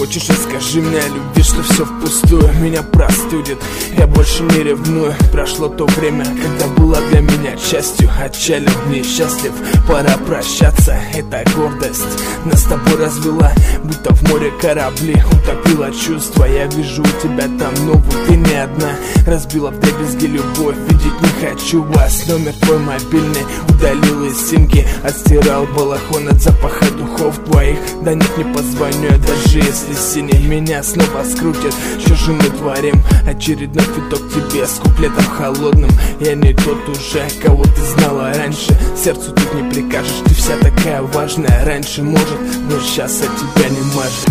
хочешь, расскажи мне о любви, что все впустую меня простудит, я больше не ревную. Прошло то время, когда была для меня частью. Отчалил, несчастлив, пора прощаться. Эта гордость нас с тобой развела, будто в море корабли, утопила чувства. Я вижу у тебя там новую, ты не одна. Разбила вдребезги любовь, видеть не хочу вас. Номер твой мобильный удалил из симки, отстирал балахон от запаха духов твоих. Да нет, не позвоню я, даже если синий меня снова скрутит. Что же мы творим? Очередной виток тебе с куплетом холодным. Я не тот уже, кого ты знала раньше. Сердцу тут не прикажешь, ты вся такая важная. Раньше может, но сейчас от тебя не мажет.